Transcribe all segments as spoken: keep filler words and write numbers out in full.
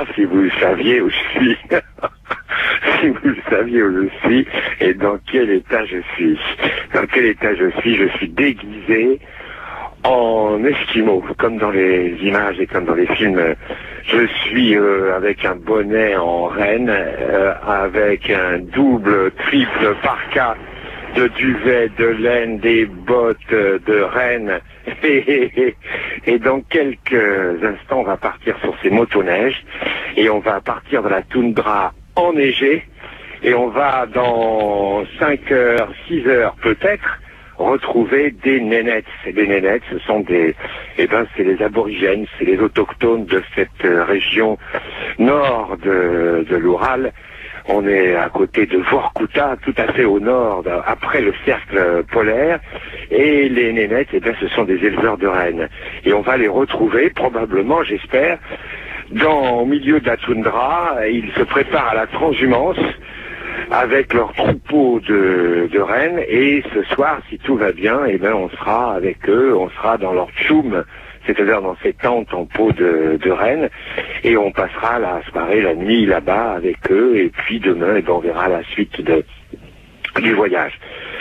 Ah, si vous saviez où je suis. Si vous saviez où je suis et dans quel état je suis. Dans quel état je suis, je suis déguisé en esquimau, comme dans les images et comme dans les films. Je suis euh, avec un bonnet en renne, euh, avec un double, triple parka de duvet, de laine, des bottes de renne. Et, et, et dans quelques instants, on va partir sur ces motoneiges et on va partir de la toundra enneigée et on va dans cinq heures, six heures peut-être retrouver des nénettes. Et des nénettes, ce sont des, eh ben, c'est les aborigènes, c'est les autochtones de cette région nord de, de l'Oural. On est à côté de Vorkuta, tout à fait au nord, après le cercle polaire. Et les nénettes, eh bien, ce sont des éleveurs de rennes. Et on va les retrouver, probablement, j'espère, dans, au milieu de la toundra. Ils se préparent à la transhumance avec leur troupeau de, de rennes. Et ce soir, si tout va bien, eh bien, on sera avec eux, on sera dans leur tchoum, c'est-à-dire dans ces tentes en peau de, de renne, et on passera la soirée, la nuit là-bas avec eux, et puis demain, eh ben, on verra la suite de, du voyage.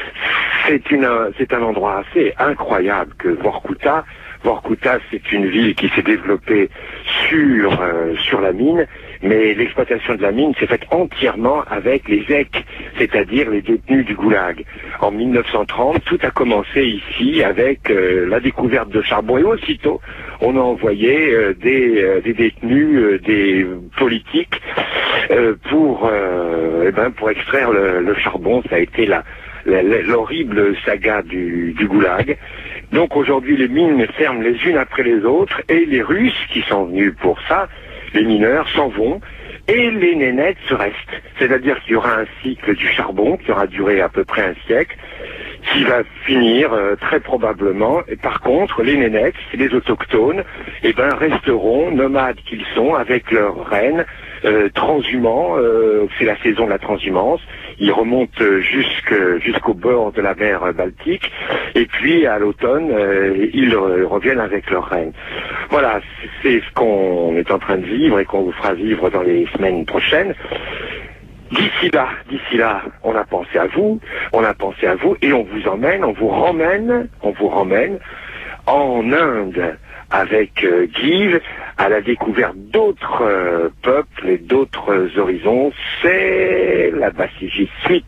C'est une, c'est un endroit assez incroyable que Vorkuta. Vorkuta, c'est une ville qui s'est développée sur, euh, sur la mine, mais l'exploitation de la mine s'est faite entièrement avec les Z E C, c'est-à-dire les détenus du goulag. En mille neuf cent trente, tout a commencé ici avec euh, la découverte de charbon et aussitôt on a envoyé euh, des, euh, des détenus, euh, des politiques euh, pour, euh, eh ben, pour extraire le, le charbon. Ça a été la, la, la, l'horrible saga du, du goulag. Donc aujourd'hui les mines ferment les unes après les autres et les Russes qui sont venus pour ça, les mineurs s'en vont et les nénettes se restent. C'est-à-dire qu'il y aura un cycle du charbon qui aura duré à peu près un siècle, qui va finir euh, très probablement. Et par contre, les nénettes, les autochtones, eh ben, resteront nomades qu'ils sont avec leurs rennes, euh, transhumants. Euh, c'est la saison de la transhumance. Ils remontent jusque, jusqu'au bord de la mer Baltique. Et puis, à l'automne, euh, ils euh, reviennent avec leurs rennes. Voilà, c'est ce qu'on est en train de vivre et qu'on vous fera vivre dans les semaines prochaines. D'ici là, d'ici là, on a pensé à vous, on a pensé à vous, et on vous emmène, on vous ramène, on vous ramène en Inde avec euh, Guy à la découverte d'autres euh, peuples et d'autres horizons. C'est la Bassigi Suite.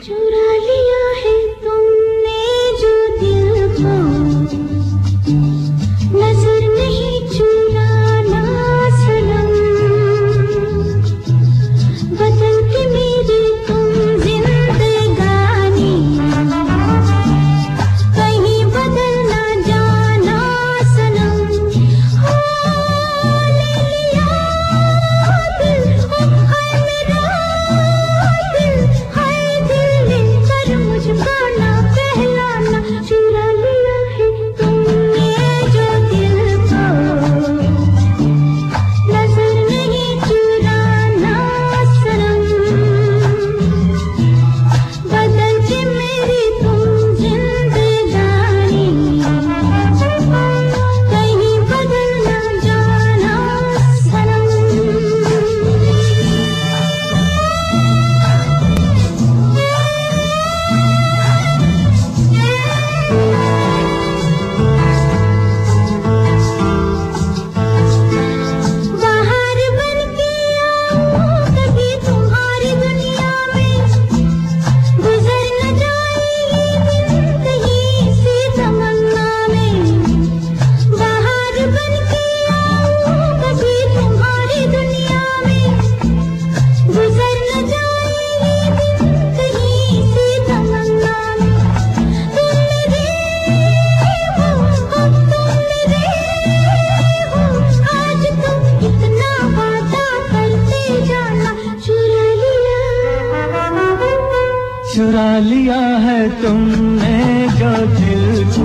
चुरा लिया है तुमने जो दिल को,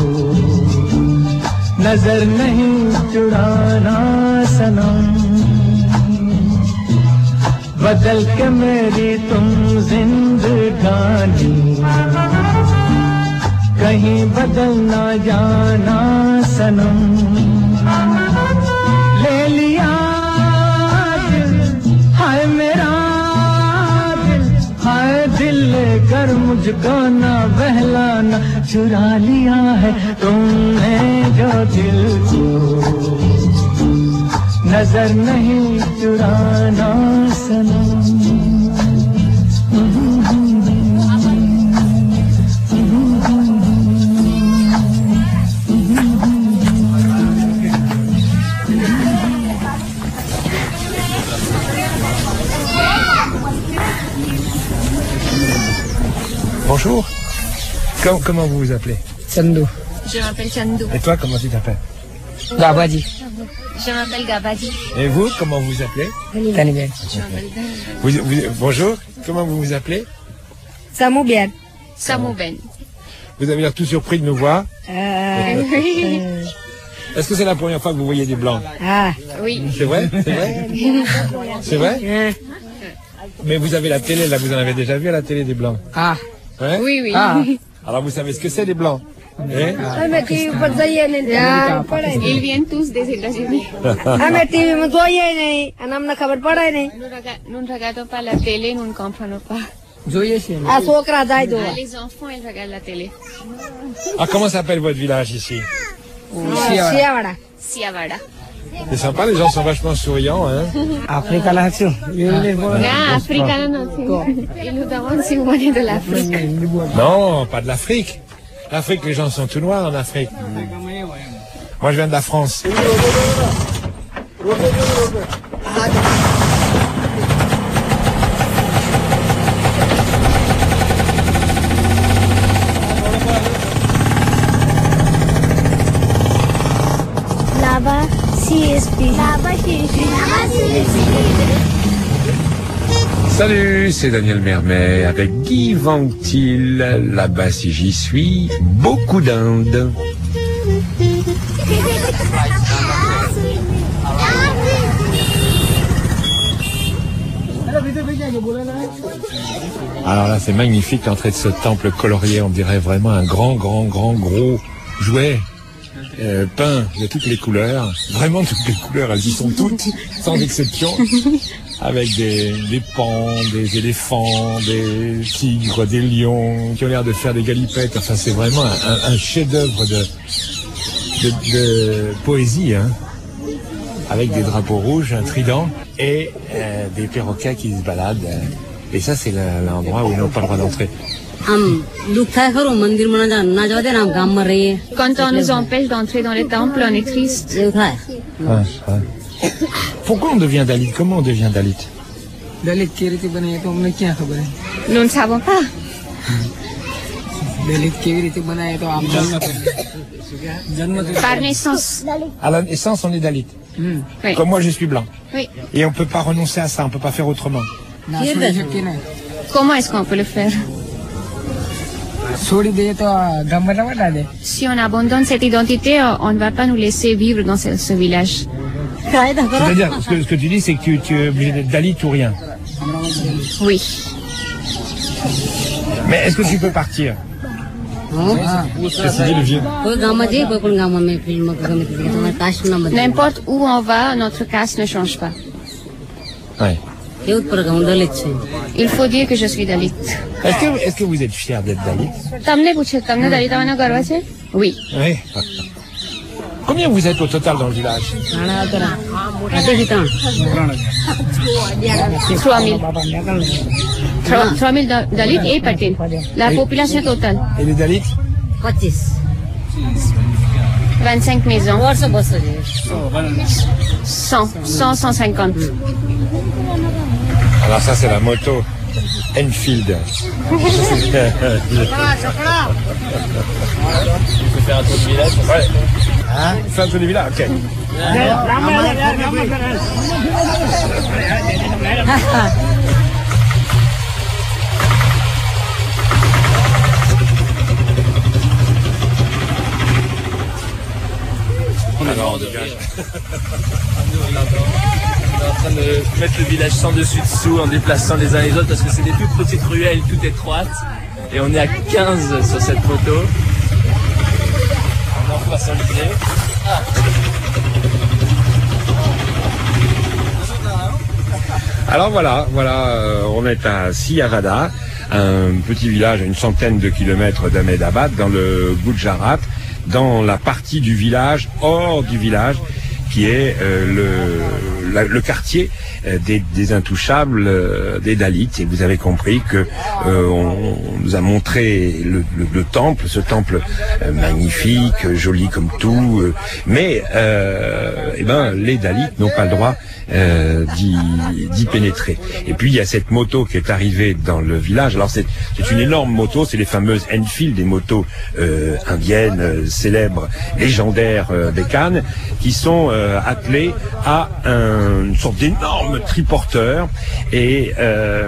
नजर नहीं चुराना सनम, बदल के मेरी तुम जिंदगानी, कहीं बदल ना जाना सनम। ले लिया मुझको ना बहलाना, चुरा लिया है तुमने जो दिल को, नजर नहीं चुराना सनम। Bonjour. Comment, comment vous vous appelez? Chandou. Je m'appelle Chandou. Et toi, comment tu t'appelles? Gabadi. Je m'appelle Gabadi. Et vous, comment vous vous appelez? Tanibel. Vous, vous, bonjour. Comment vous vous appelez? Samoubian. Samouben. Vous avez l'air tout surpris de nous voir. Euh, Oui. Est-ce que c'est la première fois que vous voyez des blancs? ah. Oui. C'est vrai? C'est vrai? C'est vrai? euh, Mais vous avez la télé, là, vous en avez déjà vu à la télé des blancs? ah. Ouais? Oui, oui. Ah. Alors vous savez ce que c'est les blancs? Eh? हमें TV पर जाइए नहीं, पढ़ाई नहीं। Ils viennent tous des États-Unis. हमें टीवी में जाइए नहीं, हमने खबर पढ़ाई नहीं। Nous rega- nous ne regardons pas la télé, nous ne comprenons pas. आ सोकरा जाए दो। Ah, les enfants, ils regardent la télé. Ah, comment s'appelle votre village ici? Siyawada. Siavada. C'est sympa, les gens sont vachement souriants, hein? Africa लाग्छ। Ah, africain, non. Ils nous demandent si vous venez de l'Afrique. Non, pas de l'Afrique. L'Afrique, les gens sont tout noirs en Afrique. Moi, je viens de la France. Lava C S P. Lava C S P. Lava C S P. Salut, c'est Daniel Mermet avec Guy Ventil. Là-bas, si j'y suis, beaucoup d'Inde. Alors là, c'est magnifique l'entrée de ce temple colorié. On dirait vraiment un grand, grand, grand, gros jouet euh, peint de toutes les couleurs. Vraiment toutes les couleurs, elles y sont toutes, sans exception. Avec des, des pans, des éléphants, des tigres, des lions, qui ont l'air de faire des galipettes. Enfin, c'est vraiment un, un, un chef-d'œuvre de, de, de poésie, hein. Avec des drapeaux rouges, un trident et euh, des perroquets qui se baladent. Et ça, c'est l'endroit où ils n'ont pas le droit d'entrer. Quand on nous empêche d'entrer dans les temples, on est triste. Ouais, ouais. Pourquoi on devient Dalit? Comment on devient Dalit? Dalit के रीति बनाए तो हमने क्या खबर है? Nous ne savons pas. दलित के रीति बनाए तो आप जन्म जन्म Par naissance. À la naissance, on est Dalit. Oui. Comme moi, je suis blanc. Oui. Et on peut pas renoncer à ça, on peut pas faire autrement. Comment est-ce qu'on peut le faire? छोड़ दे तो गम बना दे। Si on abandonne cette identité, on ne va pas nous laisser vivre dans ce, ce village. C'est-à-dire, ce que, ce que tu dis, c'est que tu, tu es obligé d'être Dalit ou rien. Oui. Mais est-ce que tu peux partir? Qu'est-ce que dit le vieux? N'importe où on va, notre caste ne change pas. Ouais. Il faut dire que je suis Dalit. Est-ce que, est-ce que vous êtes fier d'être Dalit? તમને પૂછે તમને દલિત આવવાનો ગર્વ છે? Oui. Oui. Combien vous êtes au total dans le village? trois mille. trois mille Dalits et Patel. La population totale. Et les Dalits? vingt-cinq maisons. cent, cent, cent cinquante. Alors ça, c'est la moto Enfield. Tu peux faire un tour du village? Ouais. Hein? Faire un tour du village? Ok. Alors, on est en train de mettre le village sans dessus dessous en déplaçant les uns les autres parce que c'est des toutes petites ruelles toutes étroites et on est à quinze sur cette photo. On en passe l'idée. Ah. Alors voilà, voilà, euh, on est à Siavada. un petit village à une centaine de kilomètres d'Ahmedabad, dans le Gujarat, dans la partie du village, hors du village, qui est euh, le, la, le quartier euh, des, des intouchables, euh, des Dalits. Et vous avez compris que euh, on, on nous a montré le, le, le temple, ce temple euh, magnifique, joli comme tout, euh, mais euh, eh ben les Dalits n'ont pas le droit euh, d'y, d'y pénétrer. Et puis il y a cette moto qui est arrivée dans le village. Alors c'est, c'est une énorme moto, c'est les fameuses Enfield, des motos euh, indiennes euh, célèbres, légendaires euh, des Cannes, qui sont euh, attelés à un, une sorte d'énorme triporteur et euh,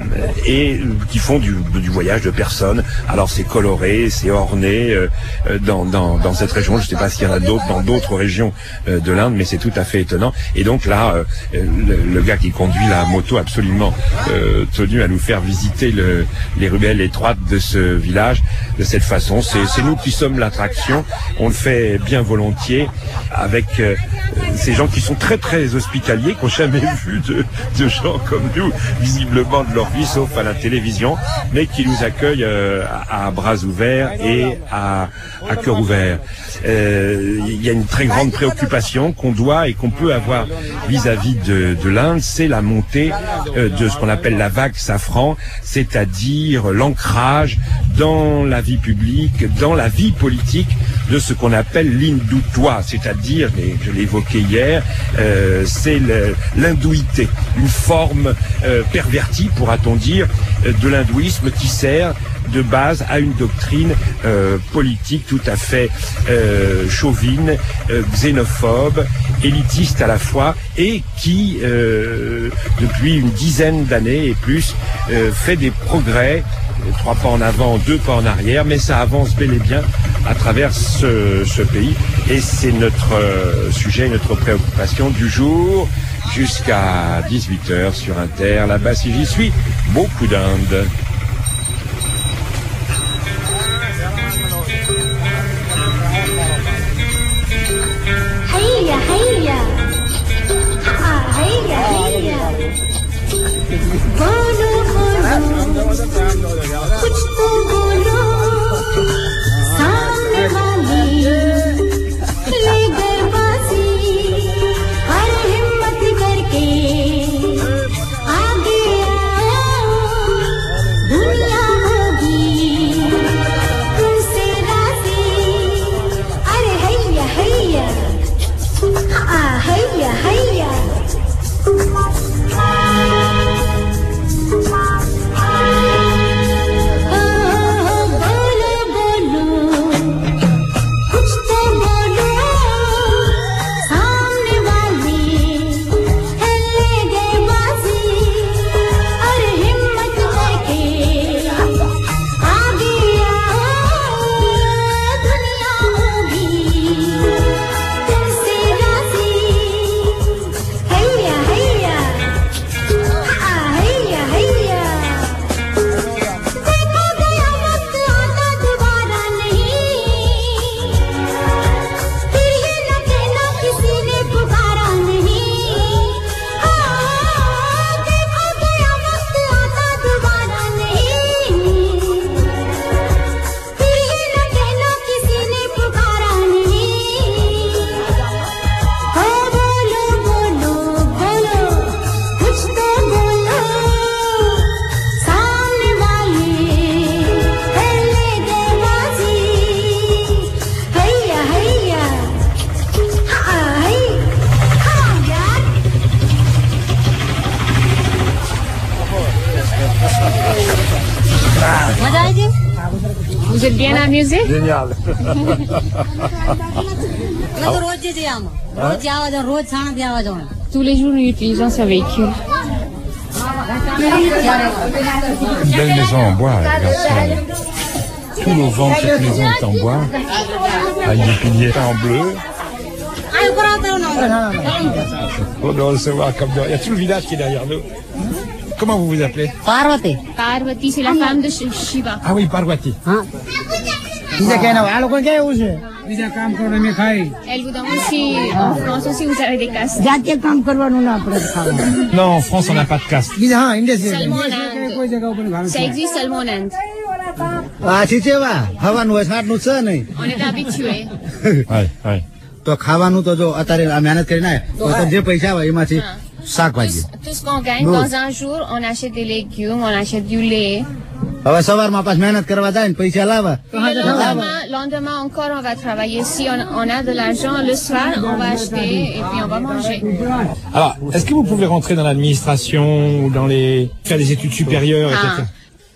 et qui font du, du voyage de personnes. Alors c'est coloré, c'est orné euh, dans, dans dans cette région. Je ne sais pas s'il y en a d'autres dans d'autres régions euh, de l'Inde, mais c'est tout à fait étonnant. Et donc là, euh, le, le gars qui conduit la moto, absolument euh, tenu à nous faire visiter le, les ruelles étroites de ce village de cette façon. C'est, c'est nous qui sommes l'attraction. On le fait bien volontiers avec euh, ces gens qui sont très très hospitaliers, qui n'ont jamais vu de, de gens comme nous, visiblement de leur vie, sauf à la télévision, mais qui nous accueillent euh, à, à bras ouverts et à, à cœur ouvert. Euh, il y a une très grande préoccupation qu'on doit et qu'on peut avoir vis-à-vis de, de l'Inde, c'est la montée euh, de ce qu'on appelle la vague safran, c'est-à-dire l'ancrage dans la vie publique, dans la vie politique de ce qu'on appelle l'hindutva, c'est-à-dire, et je l'ai évoqué hier, euh, c'est le, l'hindouité, une forme euh, pervertie, pourra-t-on dire, de l'hindouisme qui sert de base à une doctrine euh, politique tout à fait euh, chauvine, euh, xénophobe, élitiste à la fois, et qui, euh, depuis une dizaine d'années et plus, euh, fait des progrès, trois pas en avant, deux pas en arrière, mais ça avance bel et bien à travers ce, ce pays. Et c'est notre euh, sujet, notre préoccupation du jour, jusqu'à dix-huit heures sur Inter. Là-bas, si j'y suis, beaucoup d'Inde. Hayya, hayya. Ah, hayya, hayya. Bolo, bolo. Kuch to bolo. Saamne wali le gaye bazi. Har himmat karke aage aao. Duniya hogi tumse razi. Are hayya, hayya. Ah, hayya, hayya. Vous êtes bien amusé? Génial. Tous les jours, nous utilisons ce véhicule. Une belle maison en bois, regarde ça. Tout l'auvent de cette maison est en bois, avec des piliers en bleu. On doit recevoir comme ça. Il y a tout le village qui est derrière nous. Comment vous vous appelez? Parvati. Parvati, c'est la femme de Shiva. Ah oui, Parvati. Hein? Elle vous donne aussi, en France aussi, vous avez des castes. જાતે કામ કરવાનું ના આપણે ખાવાનું. Non, en France, on n'a pas de caste. હા industry Seulement en Inde. Ça existe seulement en Inde. Ah, tu sais pas, ખાવાનું હોય સાટનું છે નહીં. On est habitué. Ouais, ouais. તો ખાવાનું તો જો અત્યારે આ મહેનત કરીને આયા તો જે પૈસા હોય એમાંથી શાકભાજી. Tout ce qu'on gagne dans un jour, on achète des légumes, on achète du lait. હવે સવારમાં પાછ મહેનત કરવા જાય ને પૈસા લાવવા. Le lendemain, lendemain encore, on va travailler. Si on, on a de l'argent, le soir, on va acheter et puis on va manger. Alors, est-ce que vous pouvez rentrer dans l'administration ou dans les faire des études supérieures, et cetera?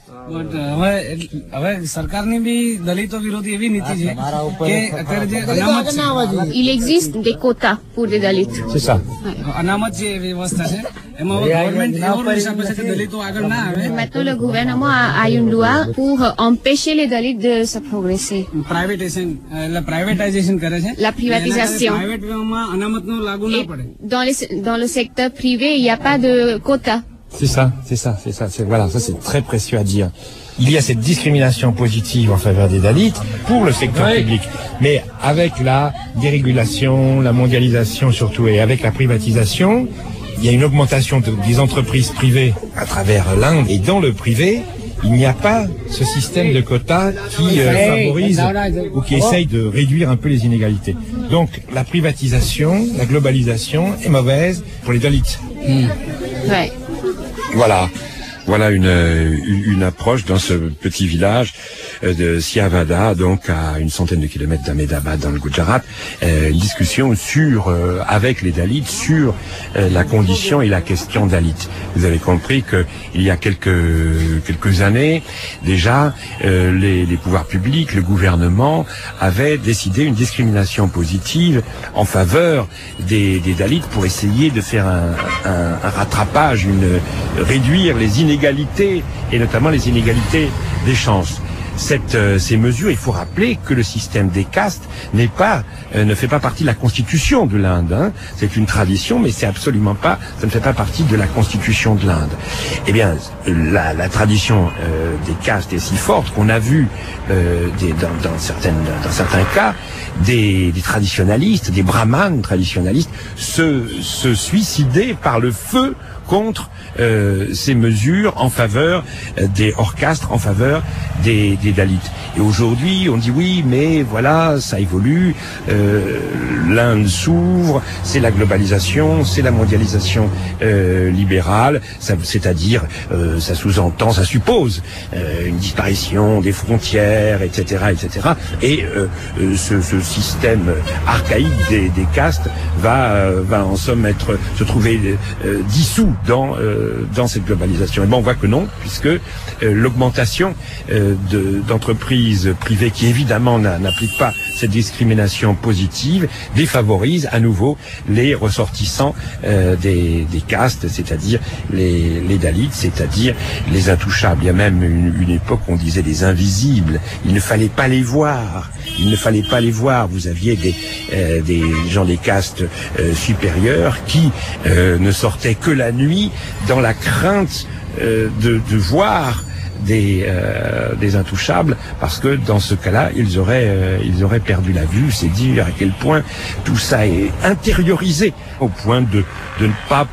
But હવે હવે સરકારની બી દલિતો વિરોધી એવી નીતિ છે કે અત્યારે જે અનામત છે Il existe des quotas pour les Dalits. C'est ça. અનામત જે વ્યવસ્થા છે એમાં ગવર્મેન્ટ એવો રૂલ્સ આપે છે કે દલિતો આગળ ના આવે. Maintenant, le gouvernement a, a une loi pour empêcher les Dalits de se progresser. પ્રાઇવેટેશન એટલે પ્રાઇવેટાઇઝેશન કરે છે. La privatisation. પ્રાઇવેટ માં અનામતનું લાગુ ના પડે. Dans les dans le secteur privé, il n'y a pas de quotas. C'est ça, c'est ça, c'est ça. C'est, voilà, ça c'est très précieux à dire. Il y a cette discrimination positive en faveur des Dalits pour le secteur oui. public. Mais avec la dérégulation, la mondialisation surtout, et avec la privatisation, il y a une augmentation de, des entreprises privées à travers l'Inde. Et dans le privé, il n'y a pas ce système de quotas qui euh, favorise ou qui essaye de réduire un peu les inégalités. Donc la privatisation, la globalisation est mauvaise pour les Dalits. Mm. Ouais. Voilà, voilà une, une approche dans ce petit village de Siavada, donc à une centaine de kilomètres d'Ahmedabad dans le Gujarat, euh, une discussion sur, euh, avec les Dalits sur euh, la condition et la question Dalit. Vous avez compris que il y a quelques quelques années déjà, euh, les, les pouvoirs publics, le gouvernement avait décidé une discrimination positive en faveur des, des Dalits pour essayer de faire un, un, un rattrapage, une réduire les inégalités et notamment les inégalités des chances. Cette, euh, ces mesures, il faut rappeler que le système des castes n'est pas, euh, ne fait pas partie de la constitution de l'Inde. Hein. C'est une tradition, mais c'est absolument pas, ça ne fait pas partie de la constitution de l'Inde. Eh bien, la, la tradition euh, des castes est si forte qu'on a vu, euh, des, dans, dans, certaines, dans certains cas, des, des traditionalistes, des brahmanes traditionalistes, se, se suicider par le feu contre euh, ces mesures en faveur euh, des hors-castes, en faveur des, des Dalits. Et aujourd'hui, on dit oui, mais voilà, ça évolue, euh, l'Inde s'ouvre, c'est la globalisation, c'est la mondialisation euh, libérale, ça, c'est-à-dire, euh, ça sous-entend, ça suppose euh, une disparition des frontières, et cetera, et cetera. Et euh, ce, ce système archaïque des, des castes va, euh, va en somme être, se trouver euh, dissous dans euh, dans cette globalisation. Et bon, on voit que non, puisque euh, l'augmentation euh, de, d'entreprises privées qui évidemment n'appliquent pas cette discrimination positive défavorise à nouveau les ressortissants euh, des, des castes, c'est-à-dire les, les Dalits, c'est-à-dire les intouchables. Il y a même une, une époque où on disait les invisibles. Il ne fallait pas les voir. Il ne fallait pas les voir. Vous aviez des, euh, des gens des castes euh, supérieures qui euh, ne sortaient que la nuit dans la crainte euh, de, de voir des, euh, des intouchables, parce que dans ce cas-là, ils auraient, euh, ils auraient perdu la vue. C'est dire à quel point tout ça est intériorisé, au point de, de ne pas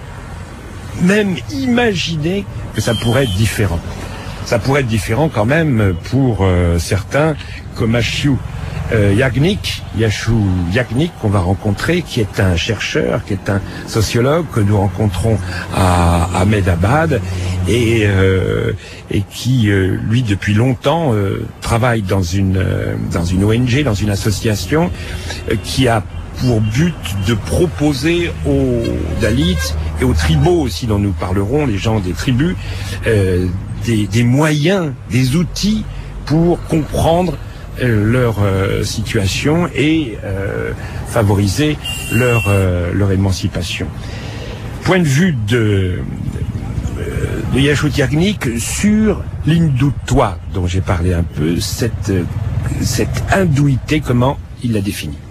même imaginer que ça pourrait être différent. Ça pourrait être différent quand même pour euh, certains, comme Yashu euh, Yagnik, Yashu Yagnik, qu'on va rencontrer, qui est un chercheur, qui est un sociologue que nous rencontrons à Ahmedabad et, euh, et qui, euh, lui, depuis longtemps, euh, travaille dans une, euh, dans une O N G, dans une association euh, qui a pour but de proposer aux Dalits et aux tribaux aussi dont nous parlerons, les gens des tribus, euh, des, des moyens, des outils pour comprendre euh, leur euh, situation et euh, favoriser leur, euh, leur émancipation. Point de vue de, de Yashu Yagnik sur l'hindutva dont j'ai parlé un peu, cette, cette hindouité, comment il la définit.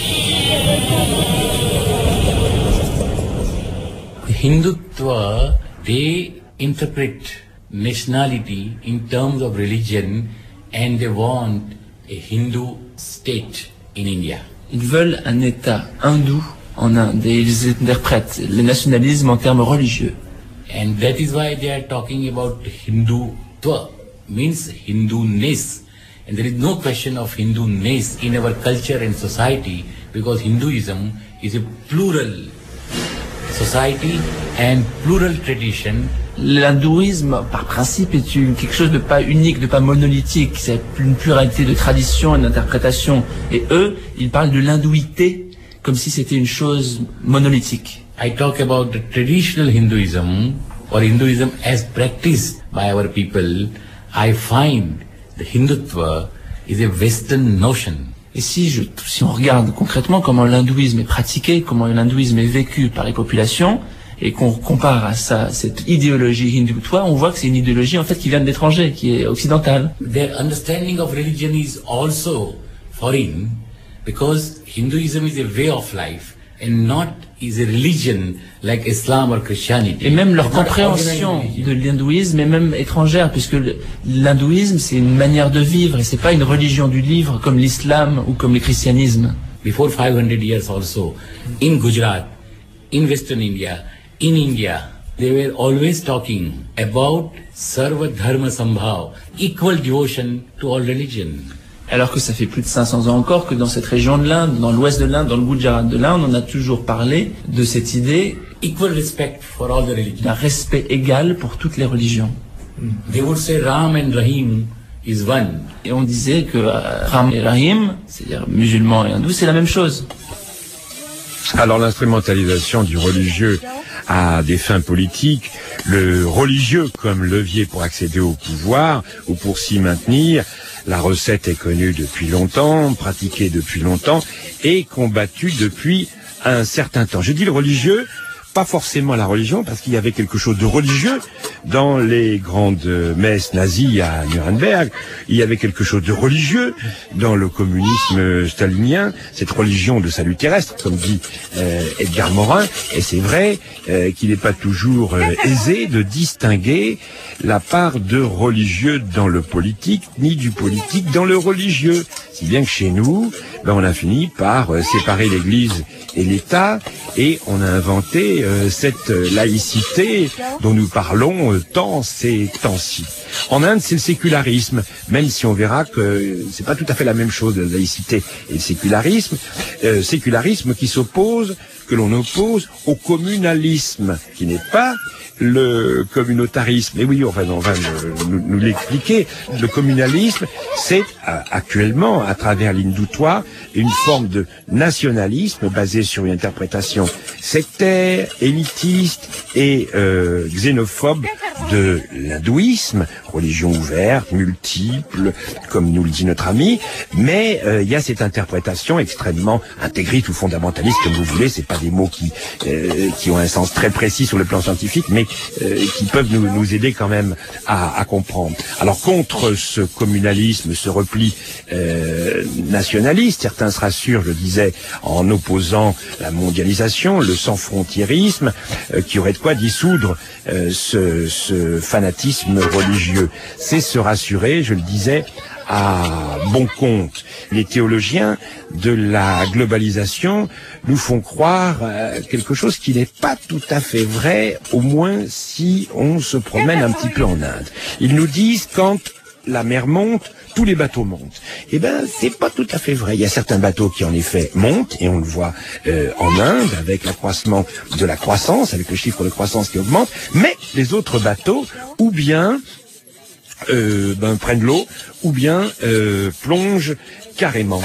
Hindutva, they interpret nationality in terms of religion and they want a Hindu state in India. Ils veulent un État hindou en Inde et ils interprètent le nationalisme en termes religieux. And that is why they are talking about Hindutva, means Hindu-ness. And there is no question of Hindu-ness in our culture and society, because Hinduism is a plural society and plural tradition. L'hindouisme, par principe, est une, quelque chose de pas unique, de pas monolithique. C'est une pluralité de traditions et d'interprétations. Et eux, ils parlent de l'hindouité comme si c'était une chose monolithique. I talk about the traditional Hinduism, or Hinduism as practiced by our people. I find the Hindutva is a Western notion. Et si, je, si on regarde concrètement comment l'hindouisme est pratiqué, comment l'hindouisme est vécu par les populations, et qu'on compare à ça, cette idéologie hindutva, on voit que c'est une idéologie en fait qui vient de l'étranger, qui est occidentale. Their understanding of religion is also foreign, because Hinduism is a way of life and not is a religion like Islam or Christianity. Et même leur compréhension de l'hindouisme est même étrangère, puisque l'hindouisme c'est une manière de vivre et c'est pas une religion du livre comme l'islam ou comme le christianisme. Before five hundred years also, in Gujarat, in Western India, in India, they were always talking about Sarva Dharma Sambhav, equal devotion to all religion. Alors que ça fait plus de cinq cents ans encore que dans cette région de l'Inde, dans l'ouest de l'Inde, dans le Gujarat de l'Inde, on a toujours parlé de cette idée equal respect for all the religions. D'un respect égal pour toutes les religions. They would say Ram and Rahim is one. Et on disait que Ram et Rahim, c'est-à-dire musulmans et hindous, c'est la même chose. Alors l'instrumentalisation du religieux à des fins politiques, le religieux comme levier pour accéder au pouvoir ou pour s'y maintenir, la recette est connue depuis longtemps, pratiquée depuis longtemps et combattue depuis un certain temps. Je dis le religieux, pas forcément la religion, parce qu'il y avait quelque chose de religieux dans les grandes messes nazies à Nuremberg. Il y avait quelque chose de religieux dans le communisme stalinien, cette religion de salut terrestre, comme dit euh, Edgar Morin. Et c'est vrai euh, qu'il n'est pas toujours euh, aisé de distinguer la part de religieux dans le politique, ni du politique dans le religieux. Si bien que chez nous, ben, on a fini par euh, séparer l'Église et l'État, et on a inventé euh, cette laïcité dont nous parlons euh, tant ces temps-ci. En Inde, c'est le sécularisme, même si on verra que c'est pas tout à fait la même chose, la laïcité et le sécularisme. Euh, sécularisme qui s'oppose, que l'on oppose au communalisme, qui n'est pas le communautarisme. Et oui, on va, on va nous, nous l'expliquer. Le communalisme, c'est euh, actuellement, à travers l'hindutva, une forme de nationalisme basé sur une interprétation sectaire, élitiste et euh, xénophobe de l'hindouisme, religion ouverte, multiple, comme nous le dit notre ami, mais il euh, y a cette interprétation extrêmement intégriste ou fondamentaliste, comme vous voulez. C'est pas des mots qui euh, qui ont un sens très précis sur le plan scientifique, mais euh, qui peuvent nous, nous aider quand même à, à comprendre. Alors contre ce communalisme, ce repli euh, nationaliste, certains se rassurent, je disais, en opposant la mondialisation, le sans-frontiérisme, euh, qui aurait de quoi dissoudre euh, ce, ce fanatisme religieux. C'est se rassurer, je le disais, à bon compte. Les théologiens de la globalisation nous font croire euh, quelque chose qui n'est pas tout à fait vrai, au moins si on se promène un petit peu en Inde. Ils nous disent quand la mer monte, tous les bateaux montent. Eh ben, c'est pas tout à fait vrai. Il y a certains bateaux qui en effet montent, et on le voit euh, en Inde avec l'accroissement de la croissance, avec le chiffre de croissance qui augmente, mais les autres bateaux, ou bien Euh, ben, prennent l'eau, ou bien euh, plongent carrément.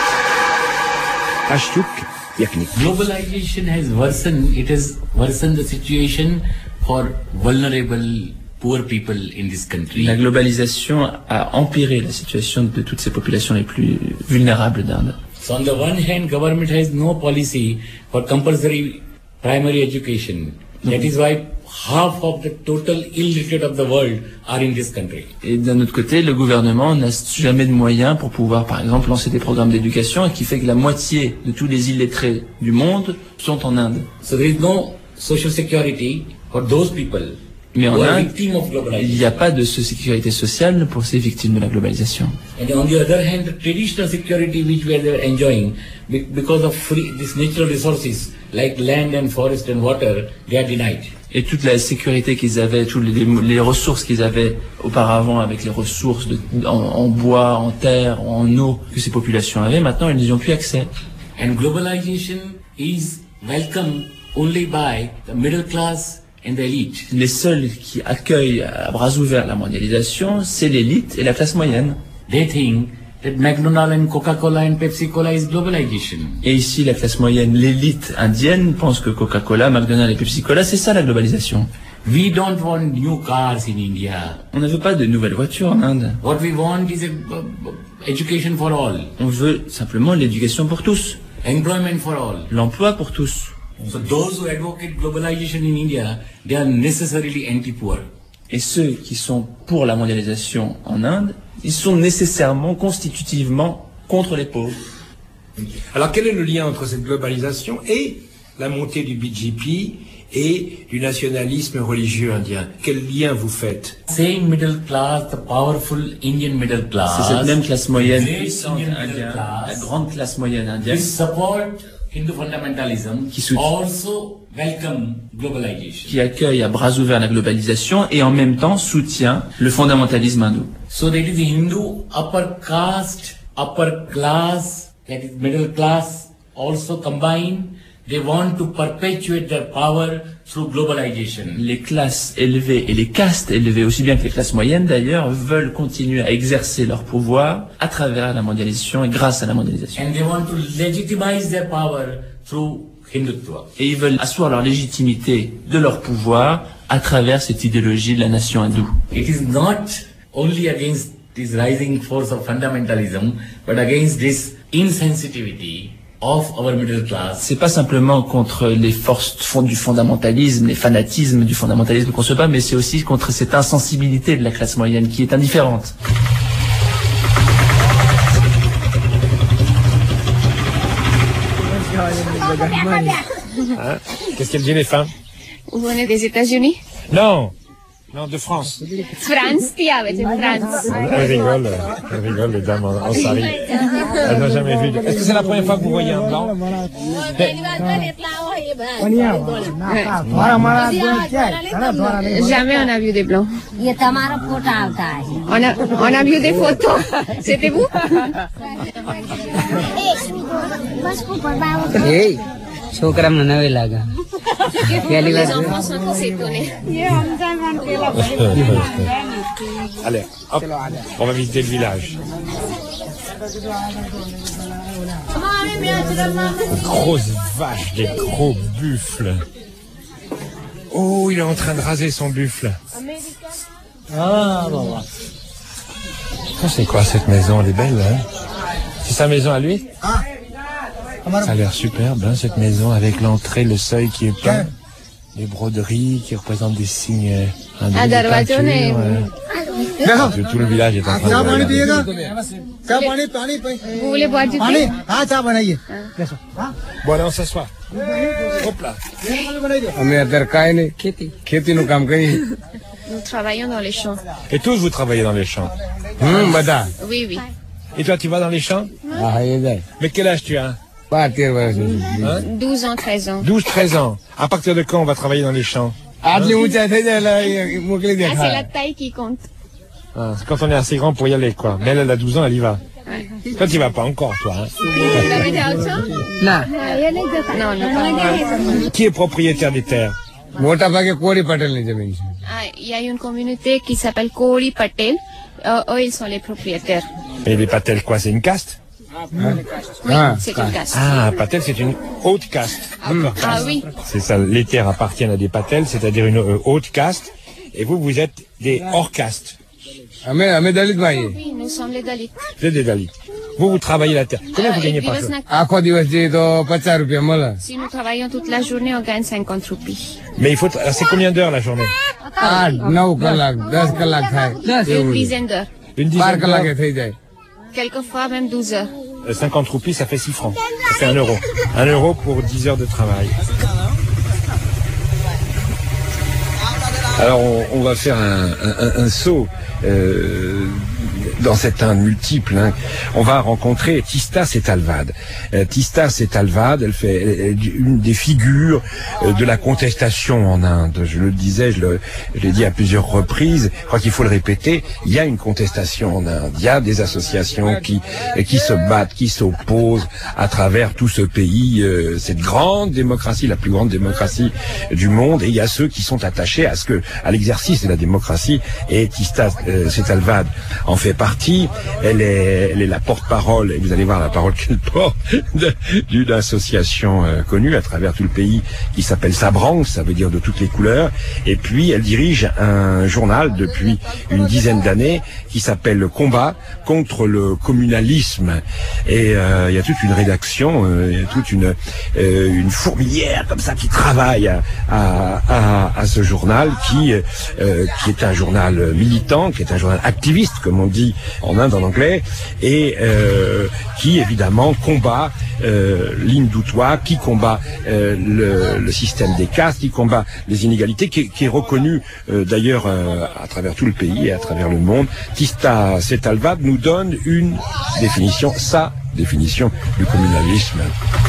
Ashtuk Yaknik. Globalization has worsened, it has worsened the situation for vulnerable poor people in this country. La globalisation a empiré la situation de toutes ces populations les plus vulnérables d'Inde. So on the one hand, government has no policy for compulsory primary education. That is why half of the total illiterate of the world are in this country. Et d'un autre côté, le gouvernement n'a jamais de moyens pour pouvoir, par exemple, lancer des programmes d'éducation, et qui fait que la moitié de tous les illettrés du monde sont en Inde. So there is no social security for those people. Mais en Inde, il n'y a pas de sécurité sociale pour ces victimes de la globalisation. And on the other hand, the traditional security which we are enjoying because of free, these natural resources like land and forest and water, they are denied. Et toute la sécurité qu'ils avaient, toutes les, les ressources qu'ils avaient auparavant avec les ressources de, en, en bois, en terre, en eau que ces populations avaient, maintenant ils n'y ont plus accès. And globalization is welcomed only by the middle class and the elite. Les seuls qui accueillent à bras ouverts la mondialisation, c'est l'élite et la classe moyenne. They think that McDonald's and Coca-Cola and Pepsi-Cola is globalization. Et ici, la classe moyenne, l'élite indienne pense que Coca-Cola, McDonald's et Pepsi-Cola, c'est ça la globalisation. We don't want new cars in India. On ne veut pas de nouvelles voitures en Inde. What we want is a, uh, education for all. On veut simplement l'éducation pour tous. Employment for all. L'emploi pour tous. So those who advocate globalization in India, they are necessarily anti-poor. Et ceux qui sont pour la mondialisation en Inde, ils sont nécessairement, constitutivement, contre les pauvres. Alors quel est le lien entre cette globalisation et la montée du B J P et du nationalisme religieux indien? Quel lien vous faites? Same middle class, the powerful Indian middle class. C'est cette même classe moyenne puissante indienne, la grande classe moyenne indienne, qui support Hindu fundamentalism, qui soutient, also welcome globalization, qui accueille à bras ouverts la globalisation et en même temps soutient le fondamentalisme hindou. So that is the Hindu upper caste, upper class, that is middle class, also combined. They want to perpetuate their power through globalization. Les classes élevées et les castes élevées, aussi bien que les classes moyennes d'ailleurs, veulent continuer à exercer leur pouvoir à travers la mondialisation et grâce à la mondialisation. And they want to legitimize their power through Hindutva. Et ils veulent asseoir leur légitimité de leur pouvoir à travers cette idéologie de la nation hindoue. It is not only against this rising force of fundamentalism, but against this insensitivity of our middle class. C'est pas simplement contre les forces du fondamentalisme, les fanatismes du fondamentalisme qu'on se bat, mais c'est aussi contre cette insensibilité de la classe moyenne qui est indifférente. Hein? Qu'est-ce qu'elles disent les femmes? Vous venez des États-Unis? Non, non, de France. France, qui avait France. Elle rigole, elle rigole les dames en, en sari. Elle n'a jamais vu. De... Est-ce que c'est la première fois que vous voyez un blanc? Mais... Jamais on a vu des blancs. On a, on a vu des photos. C'était vous? Hey, छोकरा में नवे लगा Les enfants sont tous étonnés. Allez, hop, on va visiter le village. Des grosses vaches, des gros buffles. Oh, il est en train de raser son buffle. Ah, bon. C'est quoi cette maison? Elle est belle, hein? C'est sa maison à lui? Ça a l'air superbe, hein, cette maison, avec l'entrée, le seuil qui est peint, les broderies qui représentent des signes hindous, des peintures, euh. Tout le village est en train de regarder. Vous voulez boire du thé? Bon, allez, on s'assoit. Hop là. Nous travaillons dans les champs. Et tous, vous travaillez dans les champs? Oui, oui. Et toi, tu vas dans les champs? Mais quel âge tu as? Hein? douze ans, treize ans. douze, treize ans. À partir de quand on va travailler dans les champs? Ah, c'est la taille qui compte. Ah, c'est quand on est assez grand pour y aller, quoi. Mais elle, elle a douze ans, elle y va. Ouais. Toi, tu vas pas encore, toi. Hein? Vous avez des autos? Non. Non, non, pas. Qui est propriétaire des terres? Ah, il y a une communauté qui s'appelle Kori Patel. Euh, eux, ils sont les propriétaires. Et les Patel, quoi? C'est une caste? Oui, c'est une caste. Ah, Patel, c'est une haute caste. Ah, ah oui. C'est ça, les terres appartiennent à des Patel, c'est-à-dire une euh, haute caste. Et vous, vous êtes des hors castes. Oui, nous sommes les Dalits. Vous êtes des Dalits. Vous, vous travaillez la terre. Combien vous gagnez par jour? Si nous travaillons toute la journée, on gagne cinquante roupies. Mais il faut, c'est combien d'heures la journée? Une dizaine d'heures. Une dizaine d'heures. Quelquefois même douze heures. cinquante roupies, ça fait six francs. Ça fait un euro. Un euro pour dix heures de travail. Alors on, on va faire un, un, un saut euh, dans cette Inde multiple, hein, on va rencontrer Tista Setalvad. Euh, Tista Setalvad, elle fait elle est une des figures euh, de la contestation en Inde. Je le disais, je, le, je l'ai dit à plusieurs reprises, je crois qu'il faut le répéter, il y a une contestation en Inde, il y a des associations qui, qui se battent, qui s'opposent à travers tout ce pays, euh, cette grande démocratie, la plus grande démocratie du monde, et il y a ceux qui sont attachés à ce que, à l'exercice de la démocratie, et Tista euh, Setalvad en fait partie. Elle est, elle est la porte-parole, et vous allez voir la parole qu'elle porte, d'une association euh, connue à travers tout le pays qui s'appelle Sabrang, ça veut dire de toutes les couleurs, et puis elle dirige un journal depuis une dizaine d'années qui s'appelle Le Combat contre le communalisme, et euh, il y a toute une rédaction, euh, il y a toute une, euh, une fourmilière comme ça qui travaille à, à, à, à ce journal qui, euh, qui est un journal militant, qui est un journal activiste comme on dit en Inde en anglais, et euh, qui évidemment combat euh, l'hindoutois, qui combat euh, le, le système des castes, qui combat les inégalités, qui, qui est reconnu euh, d'ailleurs euh, à travers tout le pays et à travers le monde. Tista Setalvad nous donne une définition, sa définition du communalisme.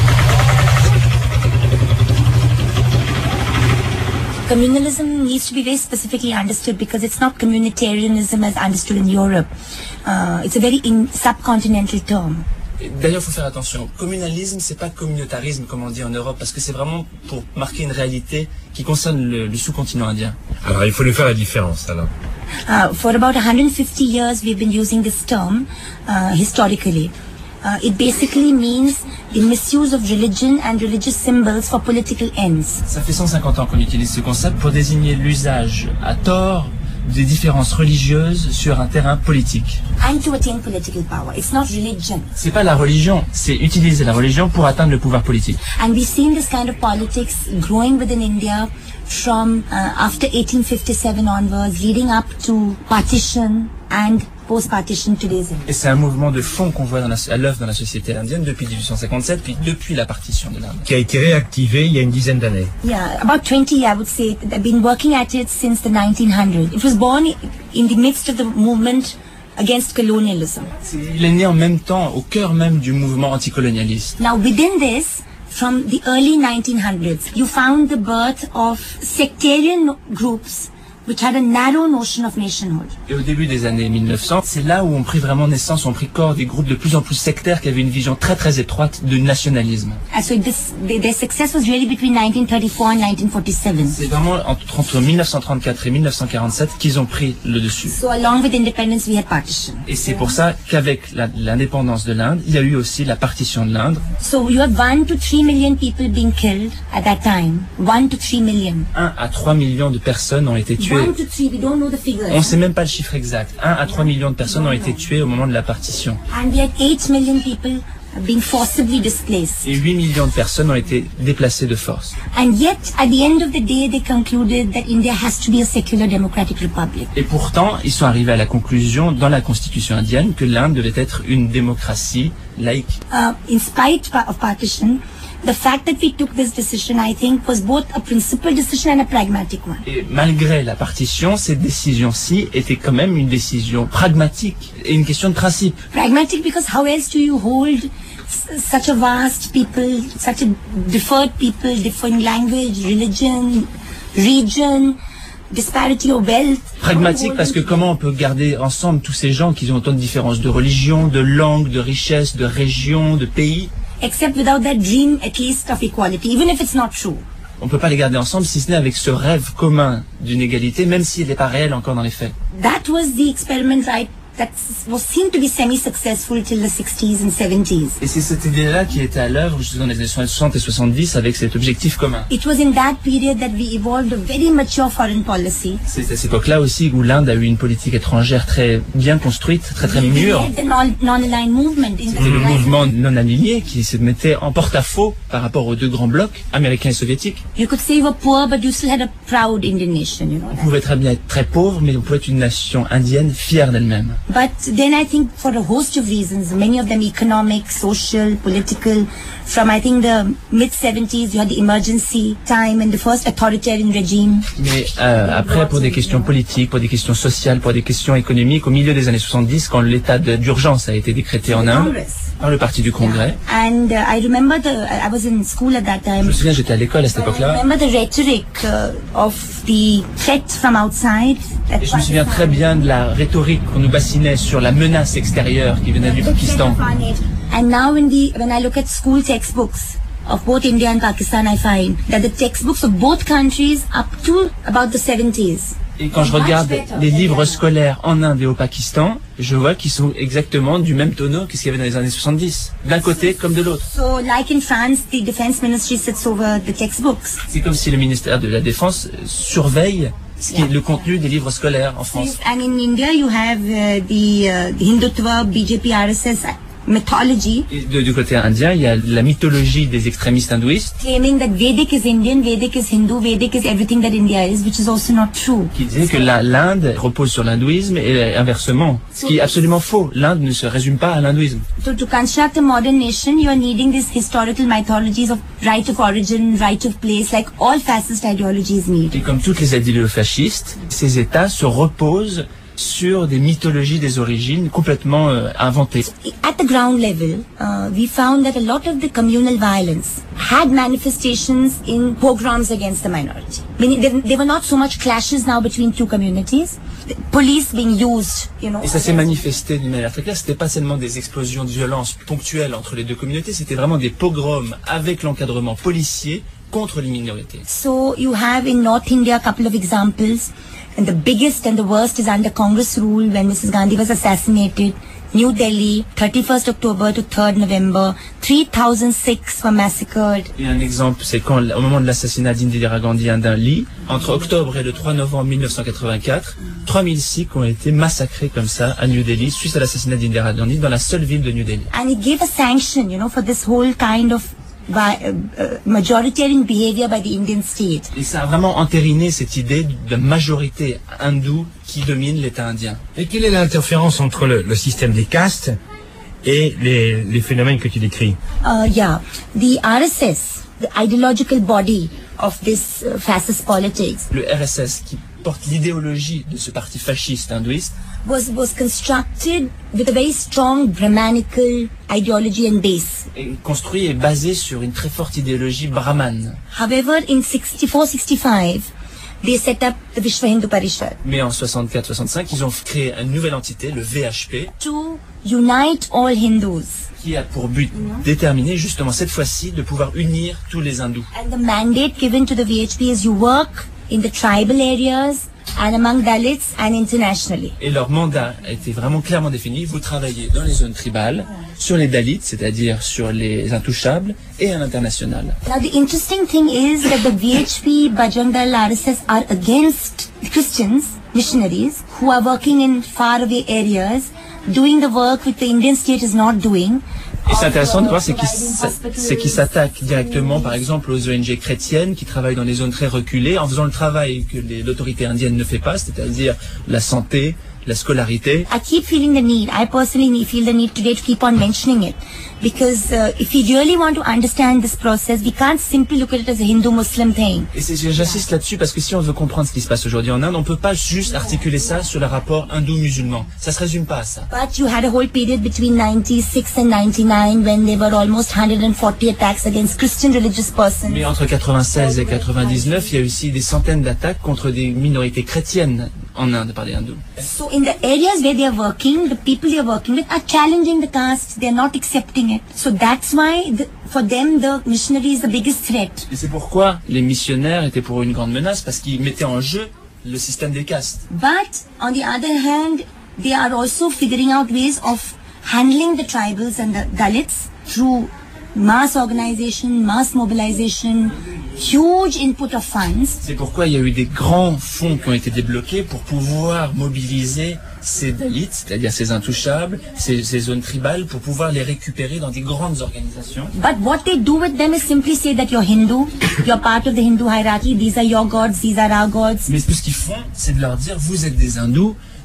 Communalism needs to be very specifically understood because it's not communitarianism as understood in Europe. Uh, it's a very in subcontinental term. D'ailleurs, il faut faire attention. Communalisme, c'est pas communautarisme comme on dit en Europe, parce que c'est vraiment pour marquer une réalité qui concerne le, le sous-continent indien. Alors, il faut lui faire la différence, alors. Uh, for about one hundred fifty years, we've been using this term uh, historically. Uh, it basically means the misuse of religion and religious symbols for political ends. Ça fait cent cinquante ans qu'on utilise ce concept pour désigner l'usage à tort des différences religieuses sur un terrain politique. And to attain political power. It's not religion. C'est pas la religion, c'est utiliser la religion pour atteindre le pouvoir politique. And we've seen this kind of politics growing within India from uh, after eighteen fifty-seven onwards, leading up to partition and post-partition today's India. Et c'est un mouvement de fond qu'on voit dans la, à l'œuvre dans la société indienne depuis dix-huit cent cinquante-sept, puis depuis la partition de l'Inde. Qui a été réactivé il y a une dizaine d'années. Yeah, about twenty, I would say. I've been working at it since the nineteen hundreds. It was born in the midst of the movement against colonialism. Il est né en même temps, au cœur même du mouvement anticolonialiste. Now within this, from the early nineteen hundreds, you found the birth of sectarian groups which had a narrow notion of nationhood. Et au début des années mille neuf cents, c'est là où ont pris vraiment naissance, ont pris corps des groupes de plus en plus sectaires qui avaient une vision très très étroite de nationalisme. And so this, their success was really between nineteen thirty-four and nineteen forty-seven. C'est vraiment entre, entre mille neuf cent trente-quatre et mille neuf cent quarante-sept qu'ils ont pris le dessus. So along with independence, we had partition. Et c'est pour ça qu'avec la, l'indépendance de l'Inde, il y a eu aussi la partition de l'Inde. So you have one to three million people being killed at that time. One to three million. Un à trois millions de personnes ont été tuées. One to three, we don't know the figures. On ne sait même pas le chiffre exact. un à trois millions de personnes ont été tuées au moment de la partition. And we had eight million people being forcibly displaced. Et huit millions de personnes ont été déplacées de force. And yet, at the end of the day, they concluded that India has to be a secular democratic republic. Et pourtant, ils sont arrivés à la conclusion dans la constitution indienne que l'Inde devait être une démocratie laïque. Uh, in spite of partition, the fact that we took this decision, I think, was both a principled decision and a pragmatic one. Et malgré la partition, cette décision-ci était quand même une décision pragmatique et une question de principe. Pragmatic because how else do you hold such a vast people, such a different people, different language, religion, region, disparity of wealth? Pragmatique parce que comment on peut garder ensemble tous ces gens qui ont autant de différences de religion, de langue, de richesse, de région, de pays? Except without that dream, at least, of equality, even if it's not true. On ne peut pas les garder ensemble si ce n'est avec ce rêve commun d'une égalité, même s'il n'est pas réel encore dans les faits. That was the experiment, right? That was seen to be semi-successful till the sixties and seventies. Et c'est cette idée-là qui était à l'œuvre jusqu'aux années soixante et soixante-dix avec cet objectif commun. It was in that period that we evolved a very mature foreign policy. C'est à cette époque-là aussi où l'Inde a eu une politique étrangère très bien construite, très très mûre. The non-aligned movement. C'était le mouvement non-aligné qui se mettait en porte-à-faux par rapport aux deux grands blocs, américains et soviétiques. You could say you were poor, but you still had a proud Indian nation, you know. On pouvait très bien être très pauvre, mais on pouvait être une nation indienne fière d'elle-même. But then I think for a host of reasons, many of them economic, social, political, from I think the mid seventies, you had the emergency time and the first authoritarian regime. Mais euh, après, pour des questions politiques, pour des questions sociales, pour des questions économiques, au milieu des années soixante-dix, quand l'état d'urgence a été décrété en Inde par le parti du Congrès. And uh, I remember the, I was in school at that time. Je me souviens, j'étais à l'école à cette époque-là. I remember the rhetoric uh, of the threat from outside. Et je me souviens très bien de la rhétorique qu'on nous bassinait sur la menace extérieure qui venait du Pakistan. And now when, the, when I look at school textbooks of both India and Pakistan, I find that the textbooks of both countries up to about the seventies. Et quand je regarde les livres scolaires en Inde et au Pakistan, je vois qu'ils sont exactement du même tonneau que ce qu'il y avait dans les années soixante-dix, d'un côté comme de l'autre. So, like in France, the defense ministry sits over the textbooks. C'est comme si le ministère de la Défense surveille ce qui est le contenu des livres scolaires en France. And in India, you have uh, the, uh, the Hindutva, B J P, R S S mythology. Et de, du côté indien, il y a la mythologie des extrémistes hindouistes. Claiming that Vedic is Indian, Vedic is Hindu, Vedic is everything that India is, which is also not true. Qui disait que l'Inde repose sur l'hindouisme et inversement. Ce qui est absolument faux. L'Inde ne se résume pas à l'hindouisme. So to construct a modern nation, you are needing these historical mythologies of right of origin, right of place, like all fascist ideologies need. Et comme toutes les idéologies fascistes, ces États se reposent sur des mythologies des origines complètement euh, inventées. At the ground level, uh, we found that a lot of the communal violence had manifestations in pogroms against the minority. Meaning there, there were not so much clashes now between two communities. Police being used, you know. Et ça s'est manifesté d'une manière très claire. C'était pas seulement des explosions de violence ponctuelles entre les deux communautés, c'était vraiment des pogroms avec l'encadrement policier contre les minorités. So you have in North India a couple of examples. And the biggest and the worst is under Congress rule when Missus Gandhi was assassinated. New Delhi, thirty-first October to third November, three thousand Sikhs were massacred. Et un exemple, c'est quand, au moment de l'assassinat d'Indira Gandhi à Delhi, entre octobre et le trois novembre mille neuf cent quatre-vingt-quatre, trois mille Sikhs ont été massacrés comme ça à New Delhi, suite à l'assassinat d'Indira Gandhi dans la seule ville de New Delhi. And it gave a sanction, you know, for this whole kind of by, uh, uh, majoritarian behavior by the Indian state. Et ça a vraiment entériné cette idée de majorité hindoue qui domine l'État indien. Et quelle est l'interférence entre le, le système des castes et les, les phénomènes que tu décris? Uh, yeah, the R S S, the ideological body of this uh, fascist politics. Le R S S qui porte l'idéologie de ce parti fasciste hindouiste was was constructed with a very strong Brahmanical ideology and base. Et construit et basé sur une très forte idéologie brahmane. However, in sixty-four sixty-five, they set up the Vishwa Hindu Parishad. Mais en soixante-quatre soixante-cinq, ils ont créé une nouvelle entité, le V H P, to unite all Hindus. Qui a pour but déterminé justement cette fois-ci de pouvoir unir tous les hindous. And the mandate given to the V H P is you work in the tribal areas and among Dalits and internationally. Et leur mandat a été vraiment clairement défini. Vous travaillez dans les zones tribales, sur les Dalits, c'est-à-dire sur les intouchables, et à l'international. Now the interesting thing is that the V H P, Bajrang Dal, R S S are against the Christians, missionaries, who are working in faraway areas, doing the work which the Indian state is not doing. Et c'est intéressant de voir, c'est qu'ils qu s'attaquent directement, par exemple, aux O N G chrétiennes qui travaillent dans des zones très reculées, en faisant le travail que l'autorité indienne ne fait pas, c'est-à-dire la santé, la scolarité. I keep feeling the need, I personally feel the need today to keep on mentioning it. Because uh, if we really want to understand this process, we can't simply look at it as a Hindu-Muslim thing. Et j'insiste là-dessus parce que si on veut comprendre ce qui se passe aujourd'hui en Inde, on peut pas juste articuler ça sur le rapport hindou-musulman. Ça se résume pas à ça. But you had a whole period between ninety-six and ninety-nine when there were almost one hundred forty attacks against Christian religious persons. Mais entre quatre-vingt-seize et quatre-vingt-dix-neuf, il y a aussi des centaines d'attaques contre des minorités chrétiennes en Inde par les hindous. So in the areas where they are working, the people they are working with are challenging the caste. They are not accepting it. So that's why, the, for them, the missionary is the biggest threat. Et c'est pourquoi les missionnaires étaient pour eux une grande menace, parce qu'ils mettaient en jeu le système des castes. But on the other hand, they are also figuring out ways of handling the tribals and the Dalits through mass organization, mass mobilization, huge input of funds. C'est pourquoi il y a eu des grands fonds qui ont été débloqués pour pouvoir mobiliser ces Dalits, c'est-à-dire ces intouchables, ces, ces zones tribales, pour pouvoir les récupérer dans des grandes organisations. But what they do with them is simply say that you're Hindu, you're part of the Hindu hierarchy, these are your gods, these are our gods. Mais tout ce qu'ils font, c'est de leur dire, vous êtes des hindous,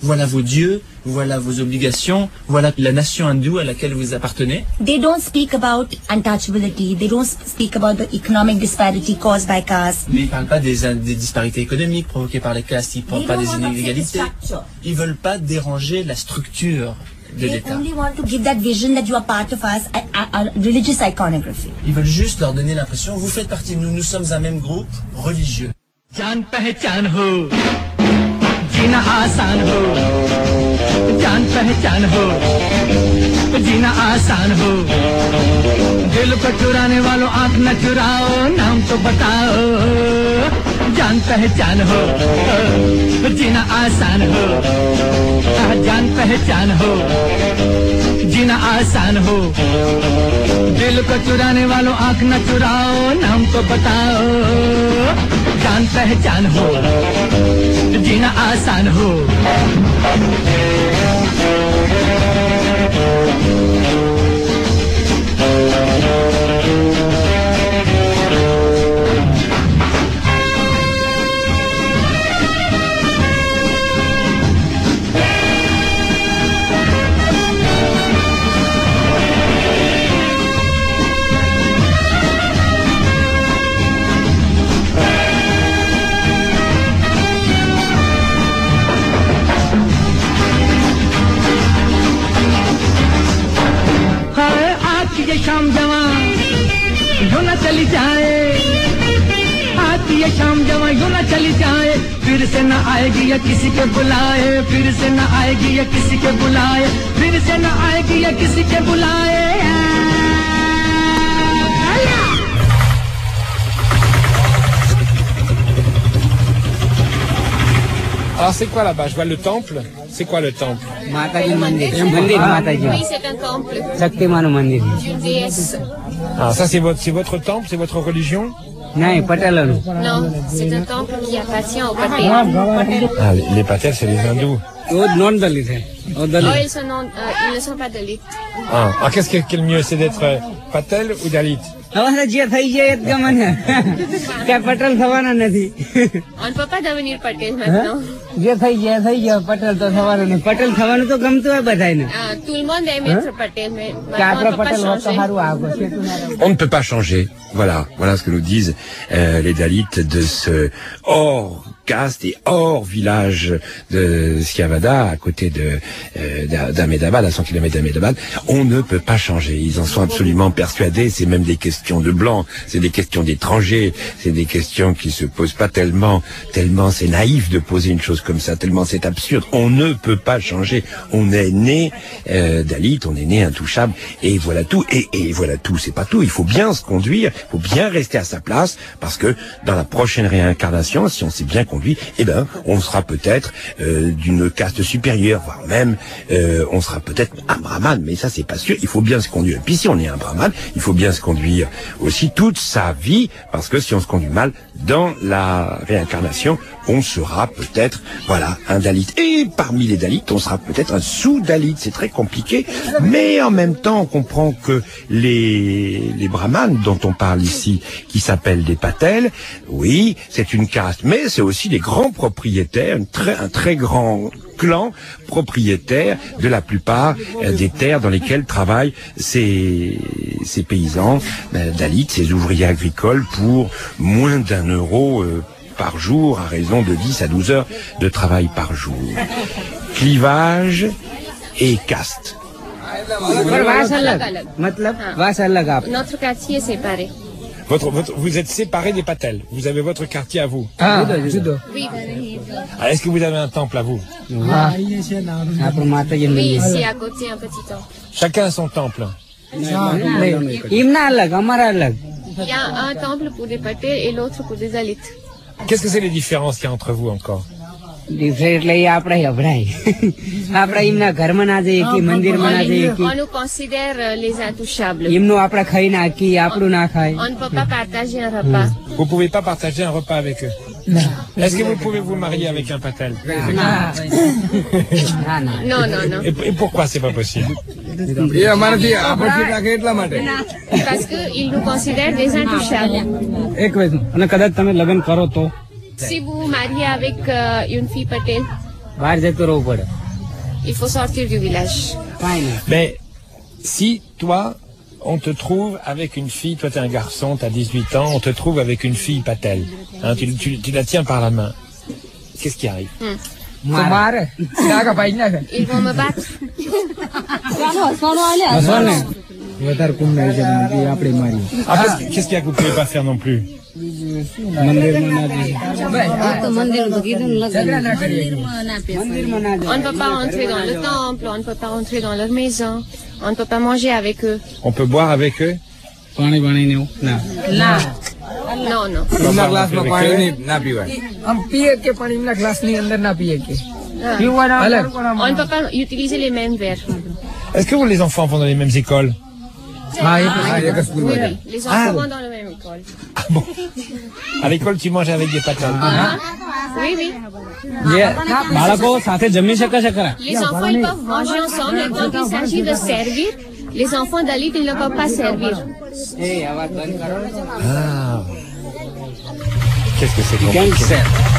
voilà vos dieux, voilà vos obligations, voilà la nation hindoue à laquelle vous appartenez. They don't speak about untouchability. They don't speak about the economic disparity caused by caste. Mais ils parlent pas des, des disparités économiques provoquées par les castes, ils parlent pas des inégalités. Ils veulent pas déranger la structure de They l'État. only want to give that vision that you are part of us, a, a, a religious iconography. Ils veulent juste leur donner l'impression, vous faites partie de nous, nous sommes un même groupe religieux. जान पहचान हो जीना आसान हो जान पहचान हो जीना आसान हो दिल को चुराने वालों आंख न चुराओ नाम तो बताओ जान पहचान हो जीना आसान हो जान पहचान हो जीना आसान हो दिल को चुराने वालों आंख न चुराओ नाम तो बताओ जान पहचान हो जीना आसान हो ये शाम जवा यूं न चली जाए आती ये शाम जवा यूं न चली जाए फिर से न आएगी या किसी के बुलाए फिर से न आएगी या किसी के बुलाए फिर से न आएगी या किसी के बुलाए Alors c'est quoi là-bas? Je vois le temple. C'est quoi le temple? Mataji Mandir. Mandir Mataji. Oui, c'est un temple Shaktiman Mandir. d'une déesse. Ah, ça c'est votre, c'est votre temple, c'est votre religion? Non, Patel. Non, c'est un temple qui appartient aux Patels. Ah, les, les Patels, c'est les hindous. वो non Dalit है Oh, ils, sont non, euh, ils ne sont pas dalits. Ah, ah qu'est-ce que, quel mieux, c'est d'être euh, Patel ou Dalit? हमारा जे થઈ જાય જ ગમન है क्या पटेल થવાના નથી On ne peut pas devenir Patel maintenant. જે થઈ જાય થઈ જાય પટેલ તો થવાનું નહીં પટેલ થવાનું તો ગમતું હોય બધાને Ah, tout le monde aime être Patel, mais કે maintenant, આપણો on ne peut pas Patel હોત તો changer. સારું આગળ છે On ne peut pas changer. Voilà, voilà ce que nous disent euh, les Dalits de ce hors caste et hors village de Sciavada, à côté de euh, d'Ahmedabad, à cent kilomètres d'Ahmedabad. On ne peut pas changer. Ils en sont absolument persuadés. C'est même des questions de blancs, c'est des questions d'étrangers, c'est des questions qui se posent pas tellement, tellement c'est naïf de poser une chose comme ça, tellement c'est absurde. On ne peut pas changer. On est né euh, Dalit, on est né intouchable, et voilà tout. Et, et voilà tout, c'est pas tout. Il faut bien se conduire, il faut bien rester à sa place, parce que dans la prochaine réincarnation, si on s'est bien conduit, eh ben, on sera peut-être euh, d'une caste supérieure, voire même, euh, on sera peut-être un brahman, mais ça c'est pas sûr. Il faut bien se conduire. Et puis si on est un brahman, il faut bien se conduire aussi toute sa vie, parce que si on se conduit mal dans la réincarnation, on sera peut-être, voilà, un Dalit. Et parmi les Dalits, on sera peut-être un sous-Dalit. C'est très compliqué, mais en même temps, on comprend que les, les brahmanes dont on parle ici, qui s'appellent des Patels, oui, c'est une caste, mais c'est aussi des grands propriétaires, une très, un très grand clan propriétaire de la plupart euh, des terres dans lesquelles travaillent ces, ces paysans euh, Dalits, ces ouvriers agricoles, pour moins d'un euro euh, par jour, à raison de dix à douze heures de travail par jour. Clivage et caste. Notre quartier est séparé. Votre, votre, vous êtes séparés des Patels. Vous avez votre quartier à vous. Ah, Oui, Ah, est-ce que vous avez un temple à vous? oui, ici à côté, un petit temple. Chacun a son temple. Imna अलग हमारा अलग Il y a un temple pour des Patels et l'autre pour des Dalits. Qu'est-ce que c'est les différences qu'il y a entre vous encore? Different લઈ આપણે અભરાય આપણે એમના ઘરમાં ના જઈએ કે મંદિરમાં ના જઈએ કે On nous considère euh, les intouchables. એમનું આપણે ખાઈ નાખી આપણું ના ખાય On ne peut pas partager un repas. Vous pouvez pas partager un repas avec eux. Est-ce que vous pouvez vous marier avec un Patel? Non, non, non. Et, et pourquoi c'est pas possible? Parce qu'ils nous considèrent des intouchables. એક વસ્તુ અને કદાચ તમે લગ્ન કરો તો Si vous vous mariez avec euh, une fille Patel, Il faut sortir du village. Mais si toi, on te trouve avec une fille, toi t'es un garçon, t'as dix-huit ans, on te trouve avec une fille Patel, hein, tu, tu, tu la tiens par la main, qu'est-ce qui arrive? Hmm. Ils vont me battre. Ah, qu'est-ce, qu'est-ce qu'il y a que vous ne pouvez pas faire non plus? On ne peut pas entrer dans le temple, on ne peut pas entrer dans leur maison, on ne peut pas manger avec eux. On peut boire avec eux? Non, non. Non, on ne peut pas utiliser les mêmes verres. Est-ce que vous, les enfants vont dans les mêmes écoles? Ah, oui, oui, les enfants ah, vont dans la même école. Ah bon? À l'école, tu manges avec des patates? Ah, oui, oui. Les enfants, ils peuvent manger ensemble, et quand il s'agit de servir, les enfants Dalits, ils ne peuvent pas servir. Ah. Qu'est-ce que c'est compliqué?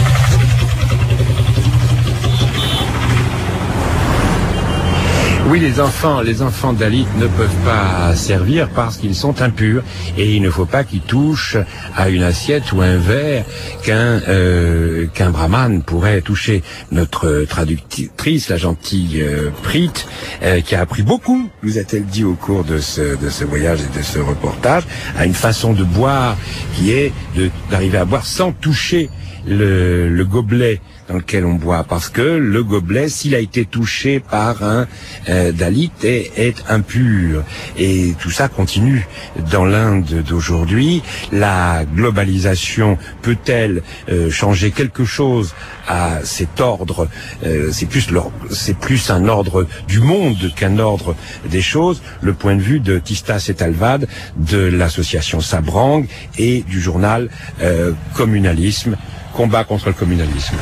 Oui, les enfants, les enfants Dalits ne peuvent pas servir parce qu'ils sont impurs et il ne faut pas qu'ils touchent à une assiette ou un verre qu'un euh, qu'un brahman pourrait toucher. Notre traductrice, la gentille euh, Prit, euh, qui a appris beaucoup, nous a-t-elle dit au cours de ce de ce voyage et de ce reportage, a une façon de boire qui est de d'arriver à boire sans toucher le, le gobelet dans lequel on boit, parce que le gobelet, s'il a été touché par un euh, Dalit, est, est impur. Et tout ça continue dans l'Inde d'aujourd'hui. La globalisation peut-elle euh, changer quelque chose à cet ordre? euh, C'est plus l'ordre, c'est plus un ordre du monde qu'un ordre des choses. Le point de vue de Tista Setalvad, de l'association Sabrang et du journal euh, Communalisme, combat contre le communalisme.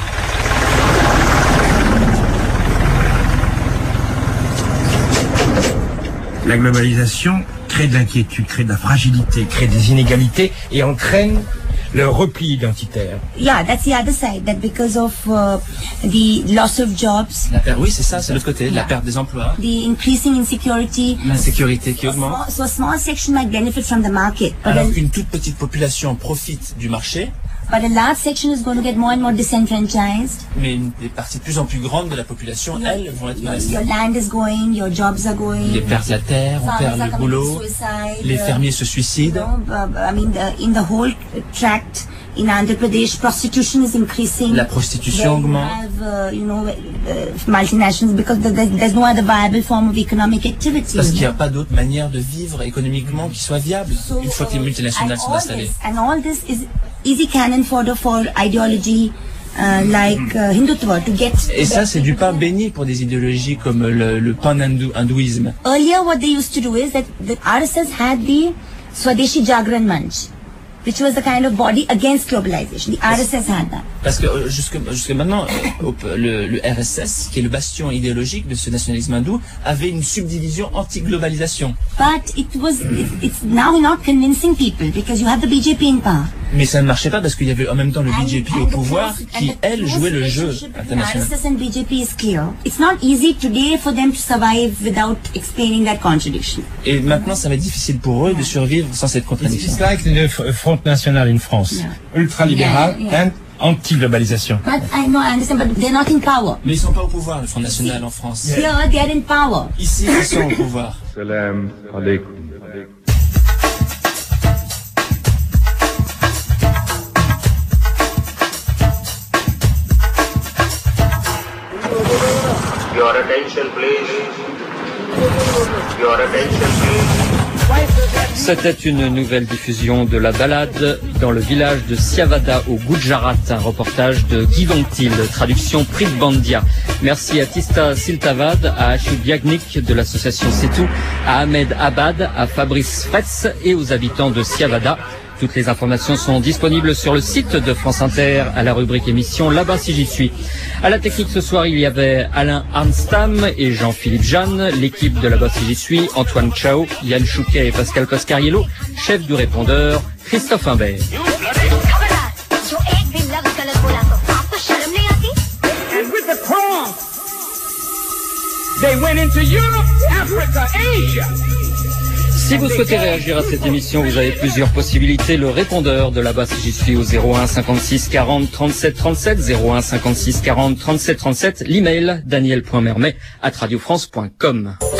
La globalisation crée de l'inquiétude, crée de la fragilité, crée des inégalités et entraîne le repli identitaire. Yeah, that's the other side. That because of uh, the loss of jobs. La perte, oui, c'est ça, c'est l'autre côté, yeah. La perte des emplois. The increasing insecurity. L'insécurité qui augmente. So a small section might benefit from the market. Alors qu'une toute petite population profite du marché. But a large section is going to get more and more disenfranchised. Mais une des parties de plus en plus grandes de la population, yeah. Elles, vont être menacées. Your land is going, your jobs are going. Ils perdent la terre, on perd le boulot, les fermiers se suicident. You know, I mean, the, in the whole tract in Andhra Pradesh, prostitution is increasing. La prostitution augmente. Have, uh, you know, uh, multinationals because there's, there's no other viable form of economic activity. Parce qu'il n'y a pas d'autre manière de vivre économiquement qui soit viable so, une fois que les multinationales sont installées. This, and all this is easy cannon fodder for ideology uh, like uh, Hindutva to get. Et ça, c'est du pain béni pour des idéologies comme le, le pan-hindouisme. Earlier, what they used to do is that the R S S had the Swadeshi Jagran Manch, which was the kind of body against globalization. The R S S had that. Parce que euh, jusque, jusque maintenant, euh, le, le R S S, qui est le bastion idéologique de ce nationalisme hindou, avait une subdivision anti-globalisation. But it was, it, it's now not convincing people because you have the B J P in power. Mais ça ne marchait pas parce qu'il y avait en même temps le B J P au pouvoir qui, elle, jouait le jeu international. R S S and B J P is clear. It's not easy today for them to survive without explaining that contradiction. Et maintenant, ça va être difficile pour eux de survivre sans cette contradiction. It's like the Front National in France, yeah. Ultra-libéral yeah, yeah. and anti-globalisation. But I know, I understand, but they're not in power. Mais ils sont pas au pouvoir, le Front National en France. Yeah. Here, they're in power. Ici, ils sont au pouvoir. Salam alaikum. Your attention, please. Your attention, please. C'était une nouvelle diffusion de la balade dans le village de Siavada au Gujarat, un reportage de Guy Vontil, traduction Prit Bandia. Merci à Tista Siltavad, à Ashu Biagnik de l'association Setu, à Ahmed Abad, à Fabrice Fretz et aux habitants de Siavada. Toutes les informations sont disponibles sur le site de France Inter à la rubrique émission Là-bas si j'y suis. À la technique ce soir, il y avait Alain Arnstam et Jean-Philippe Jeanne, l'équipe de Là-bas si j'y suis, Antoine Chao, Yann Chouquet et Pascal Pascariello, chef du répondeur, Christophe Imbert. And with the cross They went into Europe, Africa, Asia. Si vous souhaitez réagir à cette émission, vous avez plusieurs possibilités. Le répondeur de là-bas, si j'y suis, au zéro un cinquante-six quarante trente-sept trente-sept, zéro un cinquante-six quarante trente-sept trente-sept. L'email, daniel point mermet arobase radio france point com.